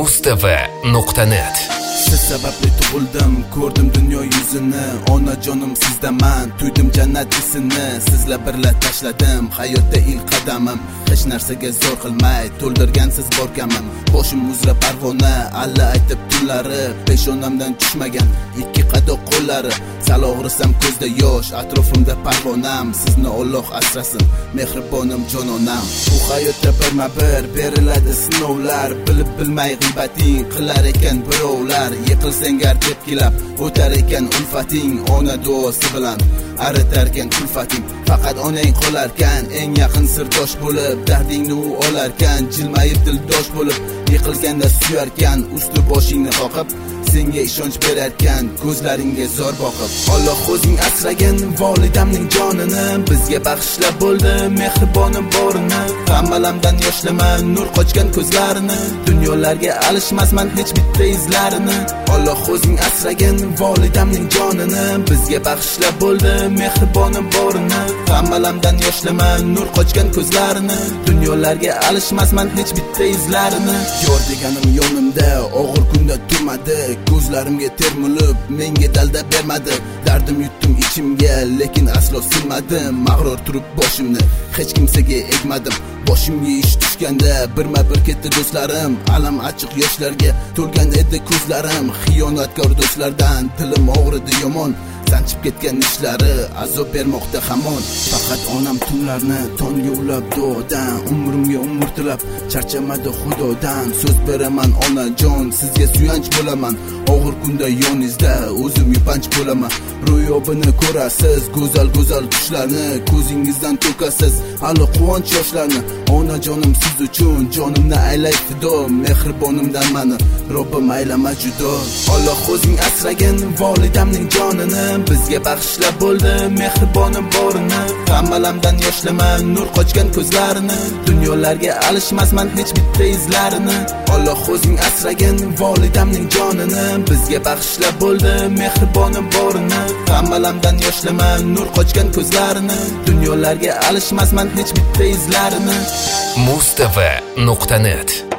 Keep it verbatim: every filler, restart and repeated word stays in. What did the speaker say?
mustv nuqta net. Siz sababli tug'ildim, ko'rdim dunyo yuzini. Onajonim sizdaman, tuydim jannat isini. Sizlar birga tashladim hayotda ilk qadamim. Hech narsaga zo'r qilmay to'ldirgansiz borganman. Boshim uzra parvona, alla aytib tunlari. Peshonamdan tushmagan ikki qadoq qo'llari. Sal og'risam ko'zda yosh, atrofimda parvonam. Sizni Alloh asrasin, mehribonim jononam. Bu hayotda birma-bir beriladi sinovlar. Bilib bilmay g'iybating qilar ekan birovlar. Yiqilsang gar deb kelib o'tar ekan ulfating. Ona duosi bilan aritarkan kulfating. Faqat onang qolarkan eng yaqin sirdosh bo'lib, dardingni u olarkan, jilmayib dildosh bo'lib, yiqilganda suyarkan, usti boshingni qoqib, senga ishonch berarkan, ko'zlaringga zor boqib. Alloh o'zing asragan volidamning jonini, bizga bag'ishlab bo'ldi mehribonim borini. Hammalamdan yoshlaman nur qochgan ko'zlarini, dunyolarga alishmasman hech bitta izlarini. Alloh o'zing asragan volidamning jonini, bizga bag'ishlab bo'ldi mehribonim borini. Hammalamdan yoshlaman nur qochgan ko'zlarini, dunyolarga alishmasman hech bitta izlarini. Yor deganim yonimda og'ir kunda turmadi, ko'zlarimga termulib menga dalda bermadi. Dardim yutdim ichimga, lekin aslo silmadim. Mag'rur turib boshimni hech kimsaga egmadim. Boshimga ish tushganda birma-bir ketdi do'stlarim. Alam achchiq yoshlarga to'lgan edi ko'zlarim. Xiyonatkor do'stlardan tilim og'ridi yomon. Sanchib ketgan ishlari azob bermoqda hamon. Faqat onam tunlarni tonga ulab duodan, umrimga umr tilab charchamadi xudodan. So'z beraman onajon, sizga suyanch bo'laman. Og'ir kunda yoningizda o'zim yupanch bo'laman. Ro'yobini ko'rasiz, go'zal-go'zal tushlarni, ko'zingizdan to'kasiz hali quvonch yoshlarni. Onajonim siz uchun jonimni aylay fido, mehribonimdan mani Robbim aylama judo. Alloh o'zing asragan volidamning jonini, bizga bag'ishlab bo'ldi mehribonim borini. Hammalamdan yoshlaman nur qochgan ko'zlarini, dunyolarga alishmasman hech bitta izlarini. Alloh o'zing asragan volidamning jonini, bizga bag'ishlab bo'ldi mehribonim borini. Hammalamdan yoshlaman nur qochgan ko'zlarini, dunyolarga alishmasman hech bitta izlarini. mustv nuqta net